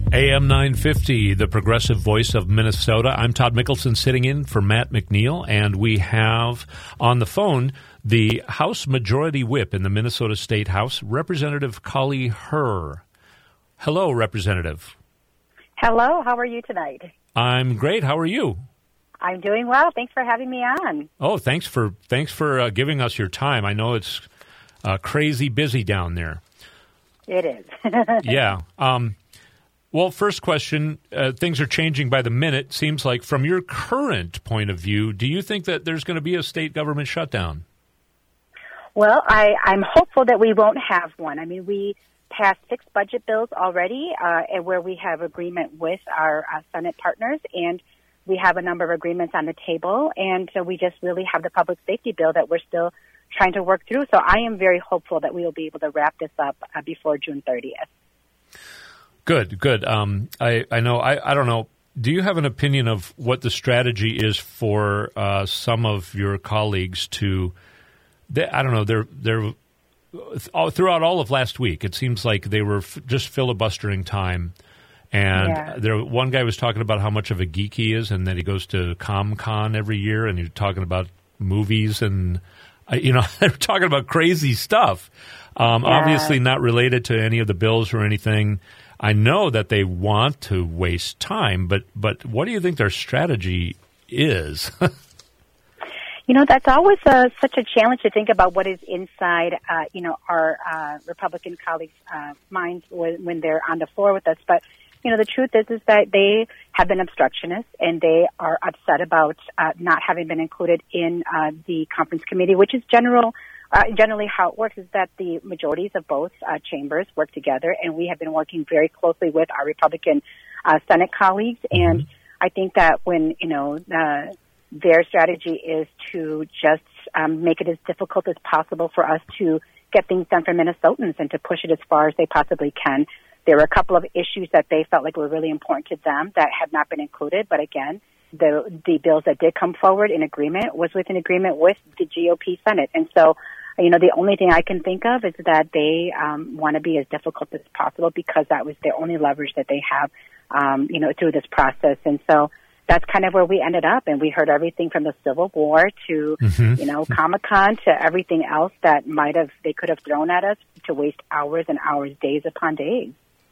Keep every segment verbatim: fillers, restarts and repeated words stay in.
A M nine fifty, the progressive voice of Minnesota. I'm Todd Mickelson sitting in for Matt McNeil, and we have on the phone the House Majority Whip in the Minnesota State House, Representative Kali Herr. Hello, Representative. Hello, how are you tonight? I'm great. How are you? I'm doing well. Thanks for having me on. Oh, thanks for thanks for uh, giving us your time. I know it's uh, crazy busy down there. It is. Yeah. Um, well, first question, uh, things are changing by the minute, seems like. From your current point of view, do you think that there's going to be a state government shutdown? Well, I, I'm hopeful that we won't have one. I mean, we passed six budget bills already uh, and where we have agreement with our uh, Senate partners, and we have a number of agreements on the table, and so we just really have the public safety bill that we're still trying to work through. So I am very hopeful that we will be able to wrap this up uh, before June thirtieth. Good, good. Um, I, I know, I, I don't know, do you have an opinion of what the strategy is for uh, some of your colleagues to, they, I don't know, they're, they're, all, throughout all of last week, it seems like they were f- just filibustering time. And Yeah. there, one guy was talking about how much of a geek he is and that he goes to ComCon every year, and he's talking about movies and, uh, you know, they're talking about crazy stuff. Um, Yeah. Obviously not related to any of the bills or anything. I know that they want to waste time, but, but what do you think their strategy is? You know, that's always uh, such a challenge to think about what is inside, uh, you know, our uh, Republican colleagues' uh, minds when, when they're on the floor with us. But, you know, the truth is, is that they have been obstructionists, and they are upset about uh, not having been included in uh, the conference committee, which is general. Uh, generally how it works is that the majorities of both uh, chambers work together, and we have been working very closely with our Republican uh, Senate colleagues. Mm-hmm. And I think that when, you know, uh, their strategy is to just um, make it as difficult as possible for us to get things done for Minnesotans and to push it as far as they possibly can. There were a couple of issues that they felt like were really important to them that had not been included, but again, the the bills that did come forward in agreement was with an agreement with the G O P Senate. And so, you know, the only thing I can think of is that they um, want to be as difficult as possible because that was their only leverage that they have, um, you know, through this process. And so that's kind of where we ended up. And we heard everything from the Civil War to, mm-hmm. you know, Comic-Con to everything else that might have, they could have thrown at us to waste hours and hours, days upon days.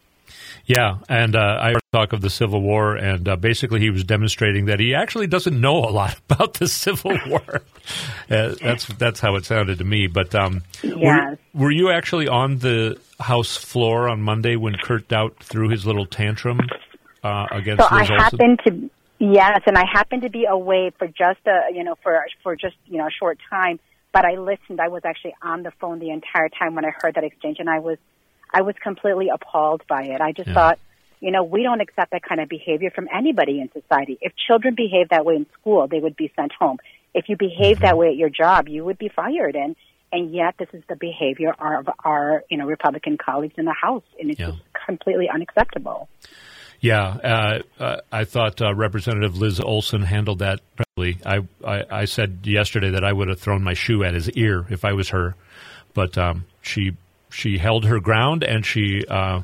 Yeah, and uh, I heard talk of the Civil War, and uh, basically he was demonstrating that he actually doesn't know a lot about the Civil War. uh, that's that's how it sounded to me. But um, yes. were, were you actually on the House floor on Monday when Kurt Daudt threw his little tantrum uh, against so Liz I Olson? happened to yes, and I happened to be away for just a you know for for just you know a short time. But I listened. I was actually on the phone the entire time when I heard that exchange, and I was. I was completely appalled by it. I just yeah. thought, you know, we don't accept that kind of behavior from anybody in society. If children behave that way in school, they would be sent home. If you behave mm-hmm. that way at your job, you would be fired. And, and yet this is the behavior of our, you know, Republican colleagues in the House, and it's yeah. just completely unacceptable. Yeah, uh, uh, I thought uh, Representative Liz Olson handled that probably. I, I, I said yesterday that I would have thrown my shoe at his ear if I was her, but um, she... She held her ground, and she uh,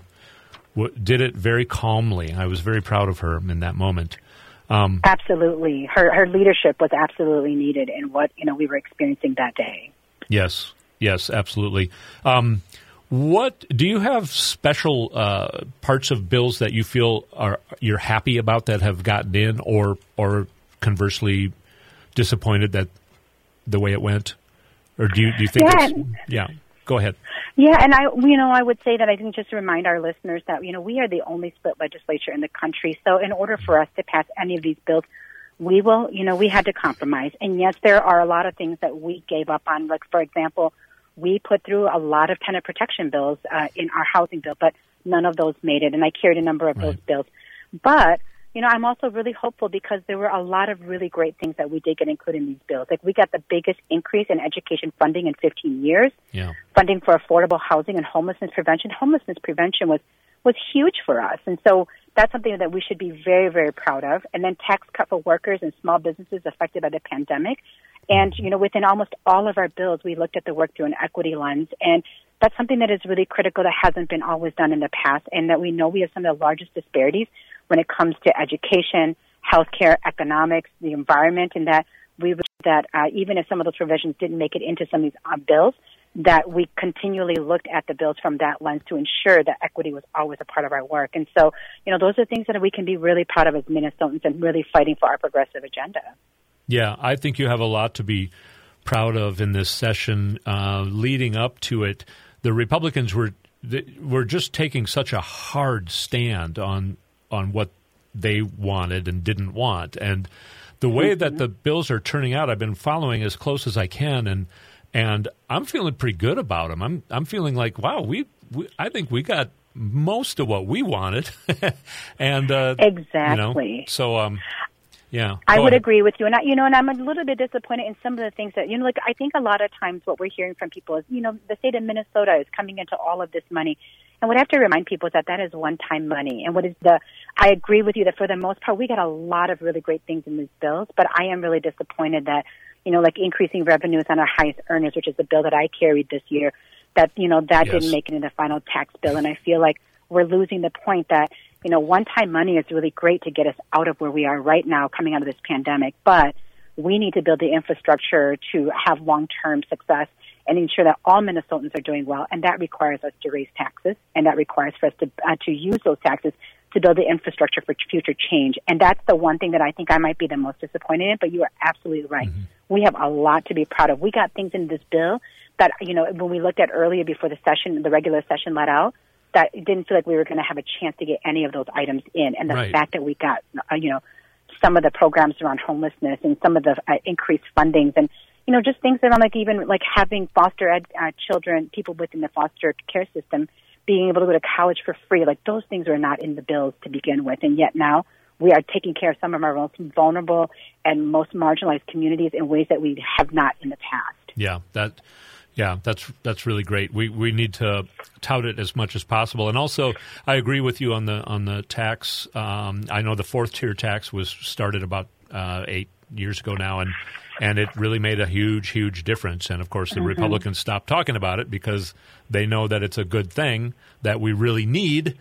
w- did it very calmly. I was very proud of her in that moment. Um, absolutely. Her her leadership was absolutely needed in what you know we were experiencing that day. Yes, yes, absolutely. Um, what do you have special uh, parts of bills that you feel are you're happy about that have gotten in, or or conversely disappointed that the way it went? Or do you do you think yeah. it's yeah? Go ahead. Yeah, and I, you know, I would say that I think just to remind our listeners that, you know, we are the only split legislature in the country. So in order for us to pass any of these bills, we will, you know, we had to compromise. And yes, there are a lot of things that we gave up on. Like, for example, we put through a lot of tenant protection bills uh, in our housing bill, but none of those made it. And I carried a number of right. those bills. But you know, I'm also really hopeful because there were a lot of really great things that we did get included in these bills. Like, we got the biggest increase in education funding in fifteen years, yeah. funding for affordable housing and homelessness prevention. Homelessness prevention was, was huge for us. And so that's something that we should be very, very proud of. And then tax cut for workers and small businesses affected by the pandemic. And, you know, within almost all of our bills, we looked at the work through an equity lens. And that's something that is really critical that hasn't been always done in the past, and that we know we have some of the largest disparities when it comes to education, healthcare, economics, the environment, and that we that uh, even if some of those provisions didn't make it into some of these uh, bills, that we continually looked at the bills from that lens to ensure that equity was always a part of our work. And so, you know, those are things that we can be really proud of as Minnesotans and really fighting for our progressive agenda. Yeah, I think you have a lot to be proud of in this session. Uh, leading up to it, the Republicans were were just taking such a hard stand on on what they wanted and didn't want. And the way mm-hmm. that the bills are turning out, I've been following as close as I can, and and I'm feeling pretty good about them. I'm I'm feeling like, wow, we, we I think we got most of what we wanted. and uh, exactly. You know, so um, yeah, I would ahead. agree with you, and I, you know, and I'm a little bit disappointed in some of the things that you know. Like I think a lot of times what we're hearing from people is, you know, the state of Minnesota is coming into all of this money. And what I have to remind people is that that is one-time money. And what is the, I agree with you that for the most part, we got a lot of really great things in these bills, but I am really disappointed that, you know, like increasing revenues on our highest earners, which is the bill that I carried this year, that, you know, that yes. didn't make it in the final tax bill. And I feel like we're losing the point that, you know, one-time money is really great to get us out of where we are right now coming out of this pandemic, but we need to build the infrastructure to have long-term success and ensure that all Minnesotans are doing well, and that requires us to raise taxes, and that requires for us to uh, to use those taxes to build the infrastructure for future change. And that's the one thing that I think I might be the most disappointed in, but you are absolutely right. Mm-hmm. We have a lot to be proud of. We got things in this bill that, you know, when we looked at earlier before the session, the regular session let out, that it didn't feel like we were going to have a chance to get any of those items in. And the right. fact that we got, uh, you know, some of the programs around homelessness and some of the uh, increased fundings and, you know, just things around like even like having foster ed uh, children, people within the foster care system, being able to go to college for free. Like those things are not in the bills to begin with. And yet now we are taking care of some of our most vulnerable and most marginalized communities in ways that we have not in the past. Yeah, that, yeah, that's that's really great. We we need to tout it as much as possible. And also, I agree with you on the on the tax. Um, I know the fourth tier tax was started about uh, eight years ago now, and and it really made a huge, huge difference. And of course, the mm-hmm. Republicans stopped talking about it because they know that it's a good thing that we really need.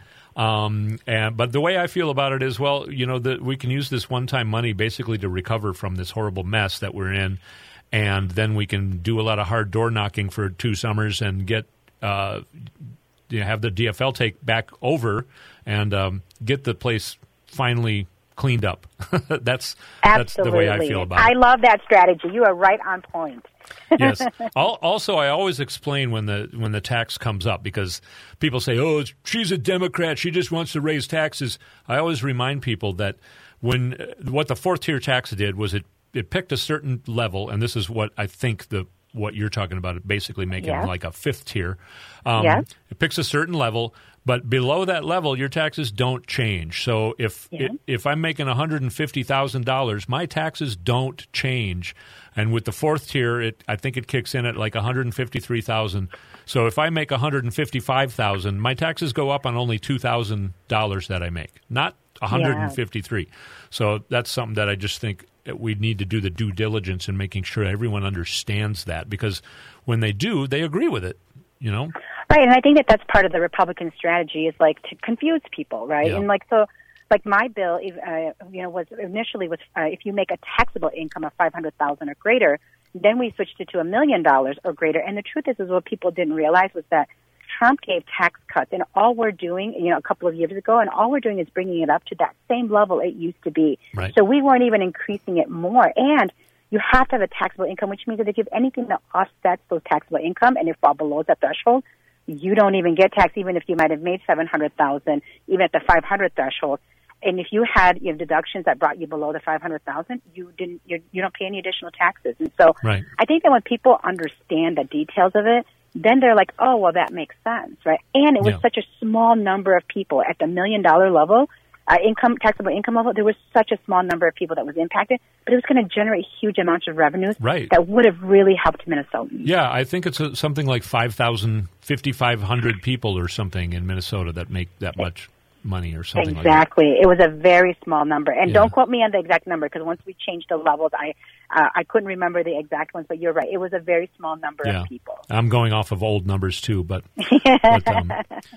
Um, and but the way I feel about it is, well, you know, that we can use this one-time money basically to recover from this horrible mess that we're in. And then we can do a lot of hard door knocking for two summers and get uh, you know, have the D F L take back over and um, get the place finally cleaned up. that's Absolutely. That's the way I feel about I it. I love that strategy. You are right on point. Yes. Also, I always explain when the when the tax comes up because people say, "Oh, she's a Democrat. She just wants to raise taxes." I always remind people that when uh, what the fourth tier tax did was it. It picked a certain level, and this is what I think the what you're talking about, it basically making yeah. like a fifth tier. Um, yeah. It picks a certain level, but below that level, your taxes don't change. So if yeah. it, if I'm making one hundred fifty thousand dollars, my taxes don't change. And with the fourth tier, it I think it kicks in at like one hundred fifty-three thousand dollars. So if I make one hundred fifty-five thousand dollars, my taxes go up on only two thousand dollars that I make, not one hundred fifty-three. Yeah. So that's something that I just think we need to do the due diligence in making sure everyone understands that, because when they do, they agree with it, you know? Right, and I think that that's part of the Republican strategy is like to confuse people, right? Yeah. And like so, like my bill, uh, you know, was initially was uh, if you make a taxable income of five hundred thousand dollars or greater, then we switched it to a million dollars or greater. And the truth is, is what people didn't realize was that Trump gave tax cuts, and all we're doing, you know, a couple of years ago, and all we're doing is bringing it up to that same level it used to be. Right. So we weren't even increasing it more. And you have to have a taxable income, which means that if you have anything that offsets those taxable income and you fall below that threshold, you don't even get tax, even if you might have made seven hundred thousand dollars, even at the five hundred threshold. And if you had you know, deductions that brought you below the five hundred thousand dollars, you didn't, you, you don't pay any additional taxes. And so right. I think that when people understand the details of it, then they're like, oh, well, that makes sense, right? And it was yeah. such a small number of people at the million-dollar level, uh, income taxable income level. There was such a small number of people that was impacted, but it was going to generate huge amounts of revenues right. that would have really helped Minnesotans. Yeah, I think it's a, something like five thousand, fifty-five hundred people or something in Minnesota that make that much. money or something exactly. like that. Exactly. It was a very small number. And yeah. don't quote me on the exact number, because once we changed the levels, I uh, I couldn't remember the exact ones, but you're right. It was a very small number yeah. of people. I'm going off of old numbers too, but, but um,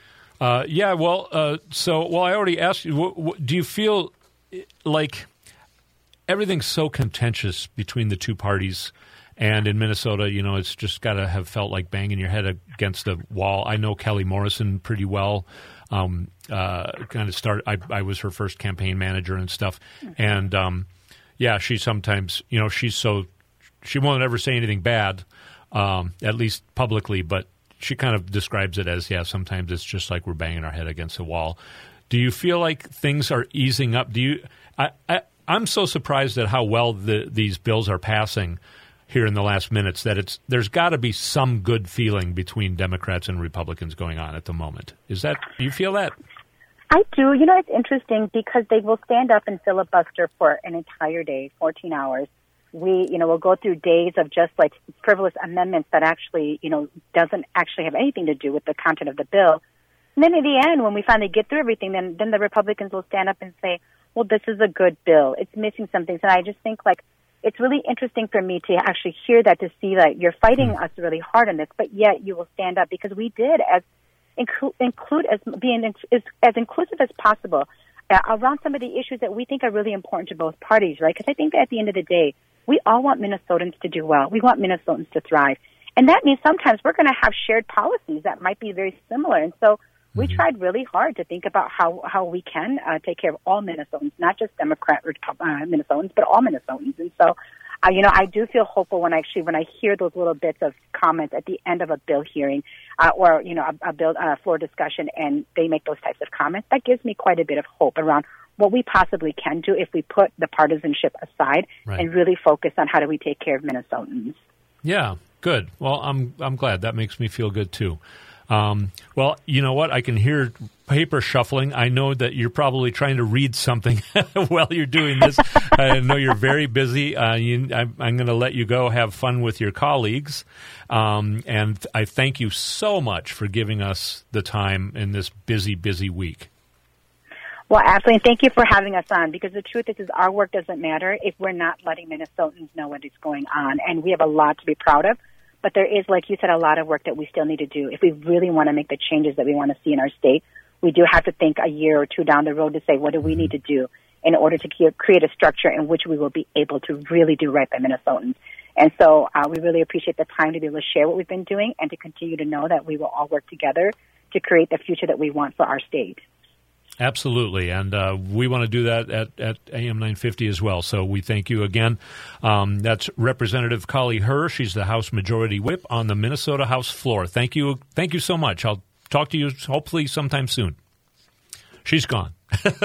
uh, yeah, well, uh, so, well, I already asked you, w- w- do you feel like everything's so contentious between the two parties? And in Minnesota, you know, it's just got to have felt like banging your head against a wall. I know Kelly Morrison pretty well. Um, uh, kind of started. I, I was her first campaign manager and stuff. And um, yeah, she sometimes, you know, she's so she won't ever say anything bad, um, at least publicly. But she kind of describes it as, yeah, sometimes it's just like we're banging our head against a wall. Do you feel like things are easing up? Do you? I, I I'm so surprised at how well the, these bills are passing here in the last minutes, that it's there's got to be some good feeling between Democrats and Republicans going on at the moment. Is that, do you feel that? I do. You know, it's interesting because they will stand up and filibuster for an entire day, fourteen hours. We, you know, will go through days of just like frivolous amendments that actually, you know, doesn't actually have anything to do with the content of the bill. And then at the end, when we finally get through everything, then, then the Republicans will stand up and say, well, this is a good bill. It's missing some things. And I just think, like, it's really interesting for me to actually hear that, to see that you're fighting mm. us really hard on this, but yet you will stand up, because we did as include, include as being as, as inclusive as possible uh, around some of the issues that we think are really important to both parties, right? Because I think that at the end of the day, we all want Minnesotans to do well. We want Minnesotans to thrive. And that means sometimes we're going to have shared policies that might be very similar. And so we mm-hmm. tried really hard to think about how, how we can uh, take care of all Minnesotans, not just Democrat uh, Minnesotans, but all Minnesotans. And so, uh, you know, I do feel hopeful when I actually, when I hear those little bits of comments at the end of a bill hearing uh, or, you know, a, a bill uh, floor discussion, and they make those types of comments. That gives me quite a bit of hope around what we possibly can do if we put the partisanship aside right. and really focus on how do we take care of Minnesotans. Yeah, good. Well, I'm I'm glad. That makes me feel good, too. Um, well, you know what? I can hear paper shuffling. I know that you're probably trying to read something while you're doing this. I know you're very busy. Uh, you, I'm, I'm going to let you go have fun with your colleagues. Um, and I thank you so much for giving us the time in this busy, busy week. Well, absolutely. And thank you for having us on, because the truth is, is our work doesn't matter if we're not letting Minnesotans know what is going on. And we have a lot to be proud of. But there is, like you said, a lot of work that we still need to do. If we really want to make the changes that we want to see in our state, we do have to think a year or two down the road to say, what do we need to do in order to create a structure in which we will be able to really do right by Minnesotans. And so uh, we really appreciate the time to be able to share what we've been doing and to continue to know that we will all work together to create the future that we want for our state. Absolutely, and uh, we want to do that at, at A M nine fifty as well, so we thank you again. Um, that's Representative Kali Herr. She's the House Majority Whip on the Minnesota House floor. Thank you thank you so much. I'll talk to you hopefully sometime soon. She's gone.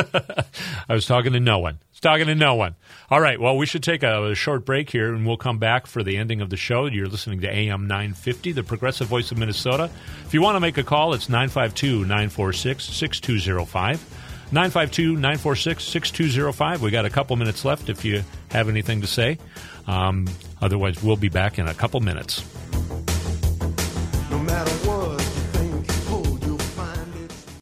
I was talking to no one. I was talking to no one. All right, well, we should take a, a short break here, and we'll come back for the ending of the show. You're listening to A M nine fifty, the progressive voice of Minnesota. If you want to make a call, it's nine five two, nine four six, six two zero five. nine five two, nine four six, six two zero five. We got a couple minutes left if you have anything to say. Um, otherwise, we'll be back in a couple minutes. No matter what.